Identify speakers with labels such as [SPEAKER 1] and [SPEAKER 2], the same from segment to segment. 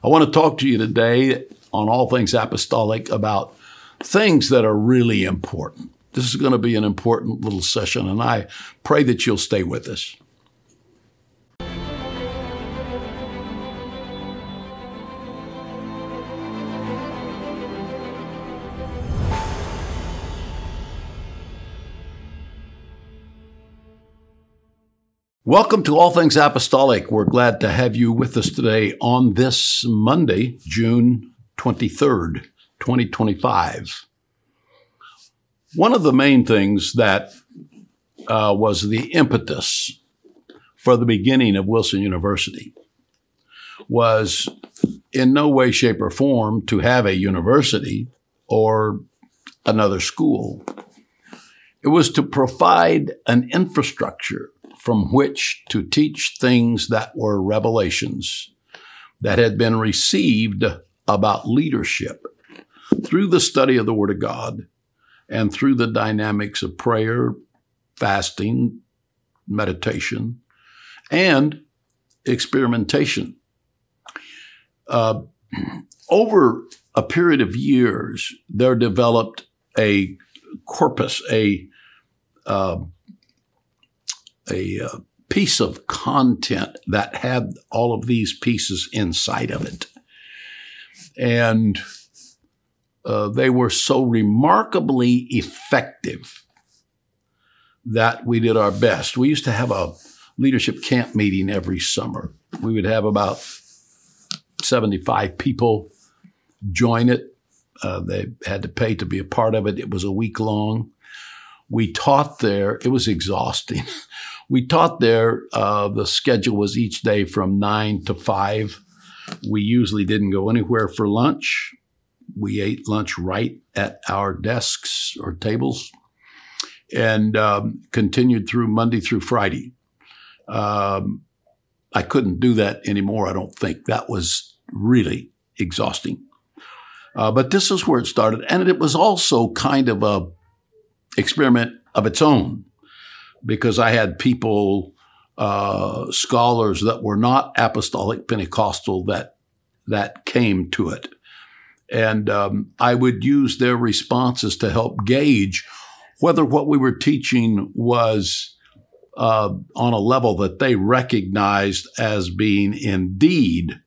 [SPEAKER 1] I want to talk to you today on All Things Apostolic about things that are really important. This is going to be an important little session, and I pray that you'll stay with us. Welcome to All Things Apostolic. We're glad to have you with us today on this Monday, June 23rd, 2025. One of the main things that was the impetus for the beginning of Wilson University was in no way, shape, or form to have a university or another school. It was to provide an infrastructure from which to teach things that were revelations that had been received about leadership through the study of the Word of God and through the dynamics of prayer, fasting, meditation, and experimentation. Over a period of years, there developed a corpus, a piece of content that had all of these pieces inside of it. And they were so remarkably effective that we did our best. We used to have a leadership camp meeting every summer. We would have about 75 people join it. They had to pay to be a part of it. It was a week long. We taught there. It was exhausting. We taught there. The schedule was each day from 9 to 5. We usually didn't go anywhere for lunch. We ate lunch right at our desks or tables and continued through Monday through Friday. I couldn't do that anymore, I don't think. That was really exhausting. But this is where it started. And it was also kind of a experiment of its own, because I had people, scholars that were not apostolic Pentecostal that came to it. And I would use their responses to help gauge whether what we were teaching was on a level that they recognized as being indeed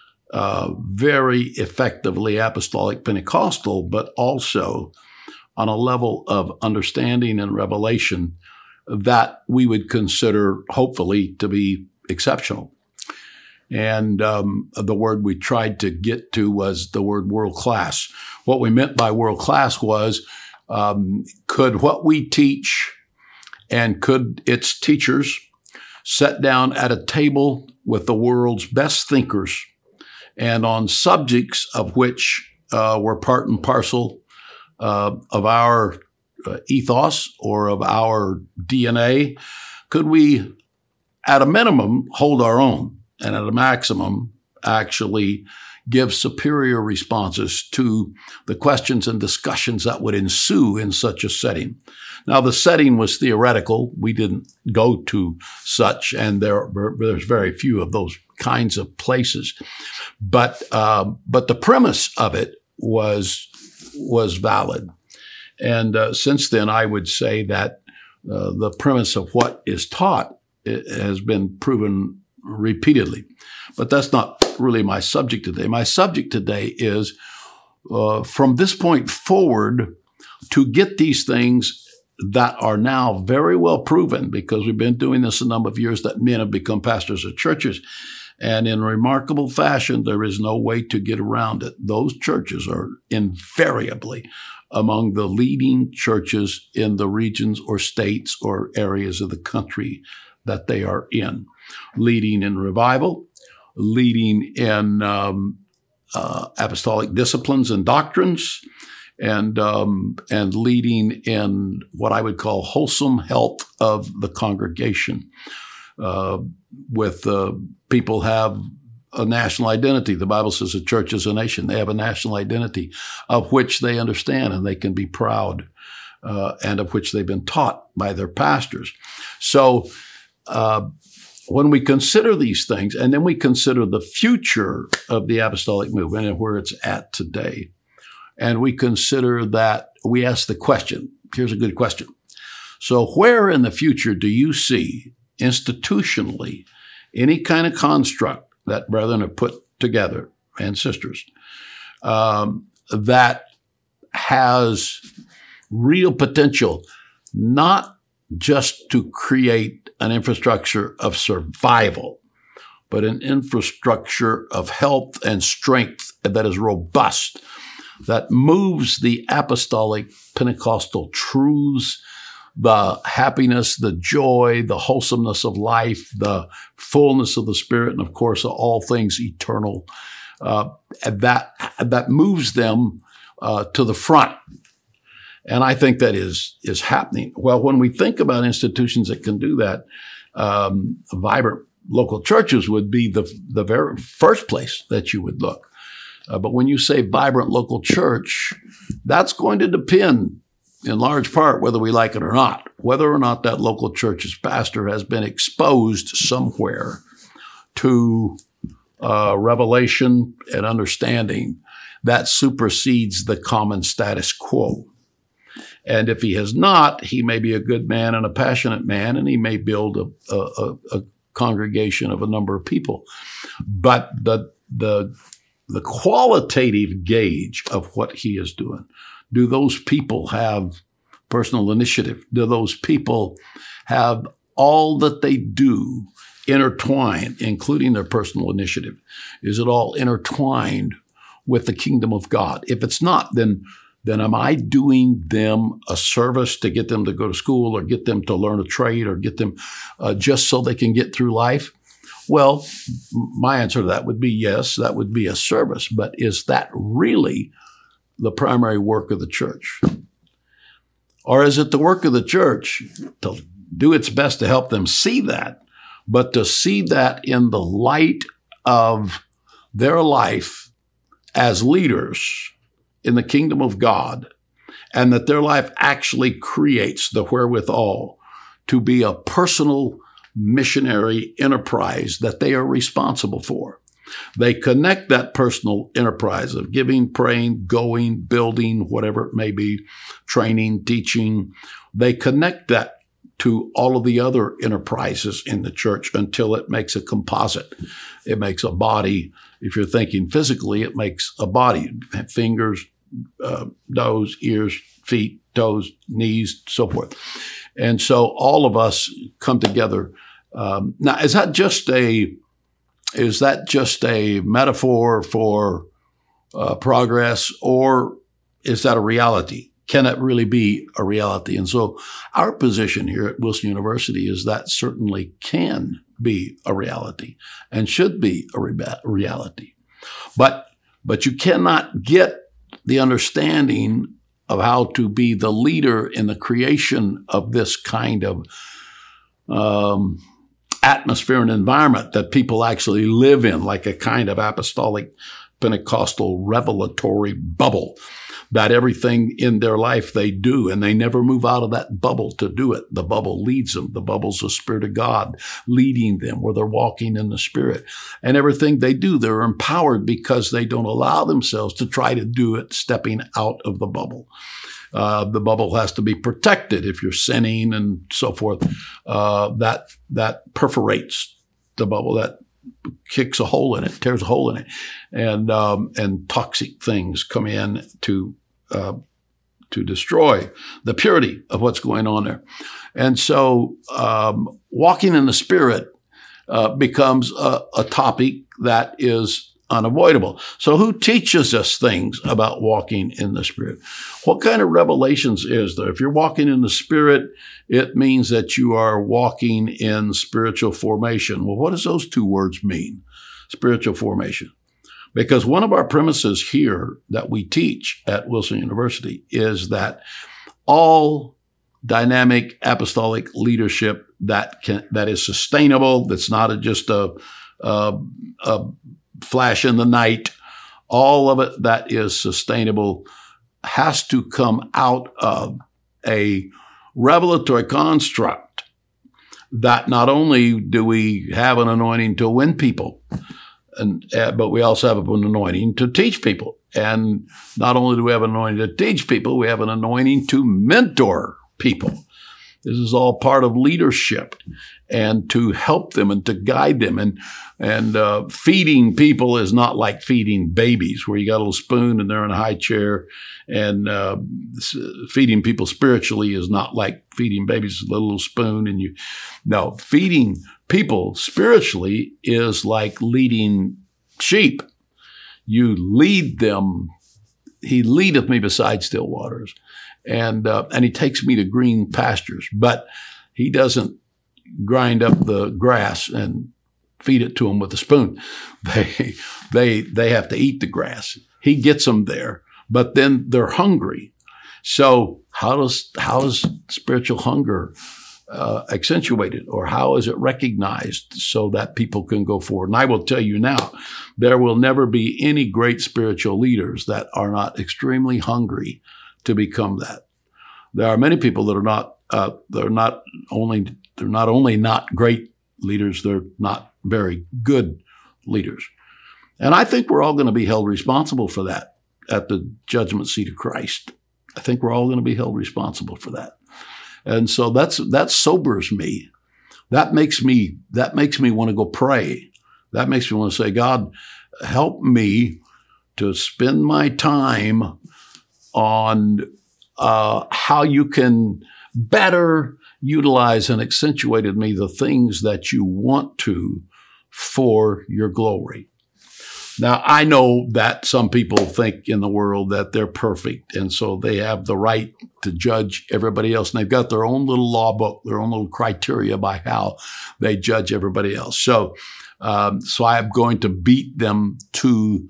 [SPEAKER 1] very effectively apostolic Pentecostal, but also on a level of understanding and revelation that we would consider, hopefully, to be exceptional. And the word we tried to get to was the word world class. What we meant by world class was, could what we teach and could its teachers sit down at a table with the world's best thinkers and on subjects of which were part and parcel of our ethos or of our DNA, could we, at a minimum, hold our own, and at a maximum, actually give superior responses to the questions and discussions that would ensue in such a setting? Now, the setting was theoretical. We didn't go to such, and there's very few of those kinds of places. But the premise of it was valid. And since then, I would say that the premise of what is taught has been proven repeatedly. But that's not really my subject today. My subject today is, from this point forward, to get these things that are now very well proven, because we've been doing this a number of years, that men have become pastors of churches. And in remarkable fashion, there is no way to get around it. Those churches are invariably among the leading churches in the regions or states or areas of the country that they are in, leading in revival, leading in apostolic disciplines and doctrines, and leading in what I would call wholesome health of the congregation. With people have a national identity. The Bible says a church is a nation. They have a national identity of which they understand and they can be proud, and of which they've been taught by their pastors. So when we consider these things, and then we consider the future of the apostolic movement and where it's at today, and we consider that, we ask the question, here's a good question. So where in the future do you see institutionally any kind of construct that brethren have put together, and sisters, that has real potential, not just to create an infrastructure of survival, but an infrastructure of health and strength that is robust, that moves the apostolic Pentecostal truths, the happiness, the joy, the wholesomeness of life, the fullness of the Spirit, and of course, all things eternal, that moves them to the front. And I think that is happening. Well, when we think about institutions that can do that, vibrant local churches would be the very first place that you would look. But when you say vibrant local church, that's going to depend in large part whether we like it or not, whether or not that local church's pastor has been exposed somewhere to revelation and understanding that supersedes the common status quo. And if he has not, he may be a good man and a passionate man, and he may build a congregation of a number of people. But the qualitative gauge of what he is doing, do those people have personal initiative? Do those people have all that they do intertwined, including their personal initiative? Is it all intertwined with the kingdom of God? If it's not, then am I doing them a service to get them to go to school or get them to learn a trade or get them just so they can get through life? Well, my answer to that would be yes, that would be a service. But is that really the primary work of the church? Or is it the work of the church to do its best to help them see that, but to see that in the light of their life as leaders in the kingdom of God, and that their life actually creates the wherewithal to be a personal missionary enterprise that they are responsible for? They connect that personal enterprise of giving, praying, going, building, whatever it may be, training, teaching. They connect that to all of the other enterprises in the church until it makes a composite. It makes a body. If you're thinking physically, it makes a body, fingers, nose, ears, feet, toes, knees, so forth. And so all of us come together. Now, is that just a metaphor for progress, or is that a reality? Can it really be a reality? And so our position here at Wilson University is that certainly can be a reality and should be a reality. But you cannot get the understanding of how to be the leader in the creation of this kind of atmosphere and environment that people actually live in, like a kind of apostolic Pentecostal revelatory bubble, that everything in their life they do, and they never move out of that bubble to do it. The bubble leads them. The bubble's the Spirit of God leading them, where they're walking in the Spirit. And everything they do, they're empowered because they don't allow themselves to try to do it stepping out of the bubble. The bubble has to be protected if you're sinning and so forth. That perforates the bubble, that kicks a hole in it, tears a hole in it, and toxic things come in to destroy the purity of what's going on there. And so walking in the Spirit becomes a topic that is unavoidable. So who teaches us things about walking in the Spirit? What kind of revelations is there? If you're walking in the Spirit, it means that you are walking in spiritual formation. Well, what does those two words mean? Spiritual formation. Because one of our premises here that we teach at Wilson University is that all dynamic apostolic leadership that is sustainable, that's not just a flash in the night, all of it that is sustainable has to come out of a revelatory construct that not only do we have an anointing to win people, but we also have an anointing to teach people. And not only do we have an anointing to teach people, we have an anointing to mentor people. This is all part of leadership, and to help them and to guide them. And feeding people is not like feeding babies, where you got a little spoon and they're in a high chair. And feeding people spiritually is not like feeding babies with a little spoon. No, feeding people spiritually is like leading sheep. You lead them. He leadeth me beside still waters. And he takes me to green pastures, but he doesn't grind up the grass and feed it to them with a spoon. They have to eat the grass. He gets them there, but then they're hungry. So how is spiritual hunger accentuated, or how is it recognized so that people can go forward? And I will tell you now, there will never be any great spiritual leaders that are not extremely hungry to become that. There are many people that are not. They're not only not great leaders. They're not very good leaders. And I think we're all going to be held responsible for that at the judgment seat of Christ. I think we're all going to be held responsible for that. And so that sobers me. That makes me want to go pray. That makes me want to say, God, help me to spend my time on how you can better utilize and accentuate in me the things that you want to for your glory. Now, I know that some people think in the world that they're perfect, and so they have the right to judge everybody else. And they've got their own little law book, their own little criteria by how they judge everybody else. So I'm going to beat them to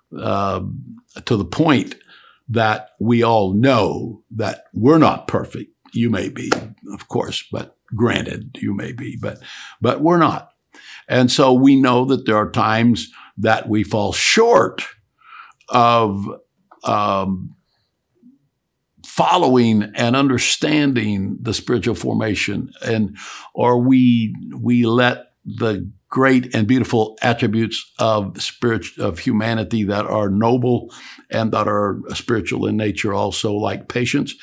[SPEAKER 1] the point that we all know that we're not perfect. You may be, of course, but granted, you may be, but we're not. And so we know that there are times that we fall short of following and understanding the spiritual formation, or we let the great and beautiful attributes of humanity that are noble and that are spiritual in nature, also like patience,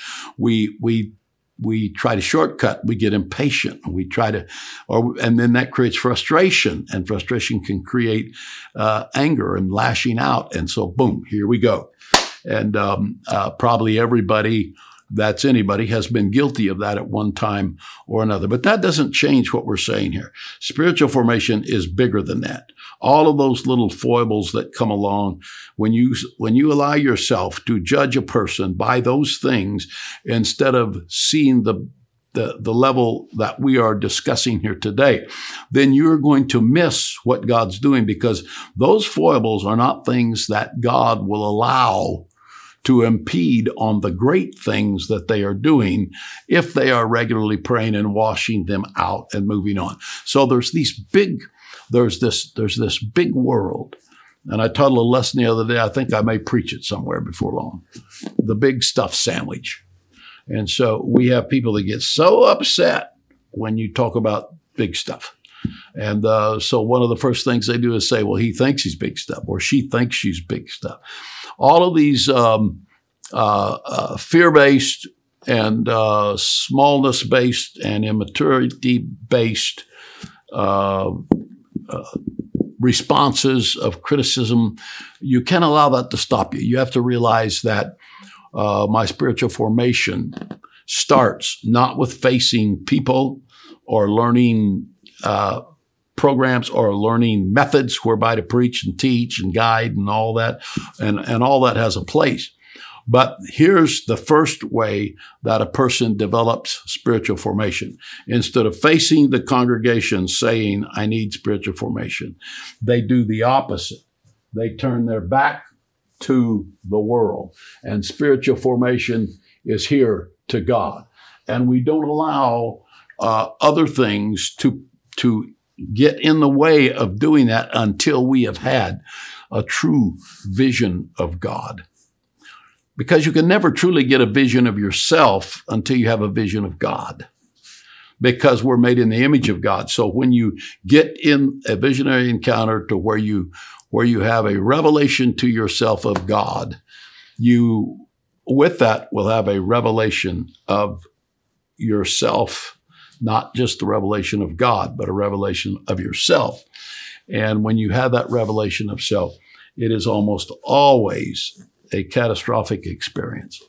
[SPEAKER 1] we try to shortcut. We get impatient. We try to, and then that creates frustration, and frustration can create anger and lashing out. And so, boom, here we go. And probably everybody that's anybody has been guilty of that at one time or another. But that doesn't change what we're saying here. Spiritual formation is bigger than that. All of those little foibles that come along when you allow yourself to judge a person by those things instead of seeing the level that we are discussing here today, then you're going to miss what God's doing, because those foibles are not things that God will allow to impede on the great things that they are doing if they are regularly praying and washing them out and moving on. So there's this big world. And I taught a little lesson the other day. I think I may preach it somewhere before long. The big stuffed sandwich. And so we have people that get so upset when you talk about big stuff. And so one of the first things they do is say, well, he thinks he's big stuff, or she thinks she's big stuff. All of these fear-based and smallness-based and immaturity-based responses of criticism, you can't allow that to stop you. You have to realize that my spiritual formation starts not with facing people or learning programs or learning methods whereby to preach and teach and guide and all that, and all that has a place. But here's the first way that a person develops spiritual formation. Instead of facing the congregation saying, I need spiritual formation, they do the opposite. They turn their back to the world, and spiritual formation is here to God. And we don't allow other things to get in the way of doing that until we have had a true vision of God. Because you can never truly get a vision of yourself until you have a vision of God. because we're made in the image of God. So when you get in a visionary encounter to where you have a revelation to yourself of God, you, with that, will have a revelation of yourself, not just the revelation of God, but a revelation of yourself. And when you have that revelation of self, it is almost always a catastrophic experience.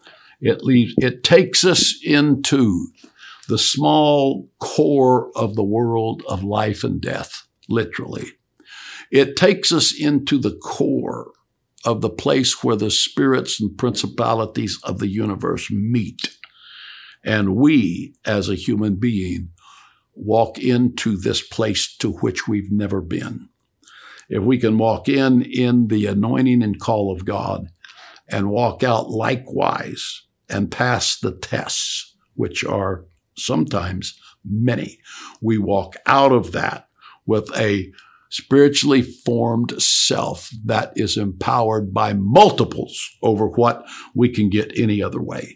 [SPEAKER 1] It takes us into the small core of the world of life and death, literally. It takes us into the core of the place where the spirits and principalities of the universe meet. And we, as a human being, walk into this place to which we've never been. If we can walk in the anointing and call of God, and walk out likewise and pass the tests, which are sometimes many, we walk out of that with a spiritually formed self that is empowered by multiples over what we can get any other way.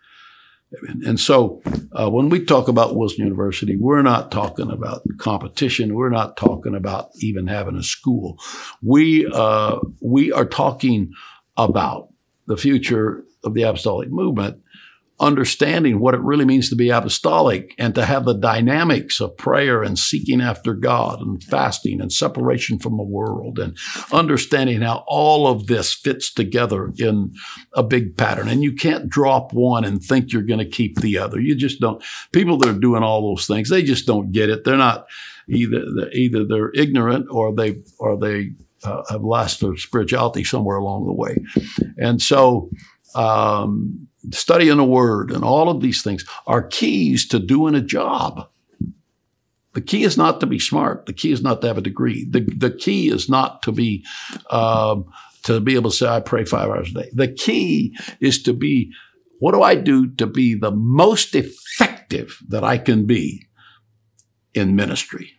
[SPEAKER 1] And so when we talk about Wilson University, we're not talking about competition. We're not talking about even having a school. We are talking about the future of the apostolic movement, understanding what it really means to be apostolic and to have the dynamics of prayer and seeking after God and fasting and separation from the world, and understanding how all of this fits together in a big pattern. And you can't drop one and think you're going to keep the other. You just don't. People that are doing all those things, they just don't get it. They're not either they're ignorant or they have lost their spirituality somewhere along the way. And so studying the Word and all of these things are keys to doing a job. The key is not to be smart. The key is not to have a degree. The key is not to be able to say, I pray 5 hours a day. The key is to be, what do I do to be the most effective that I can be in ministry?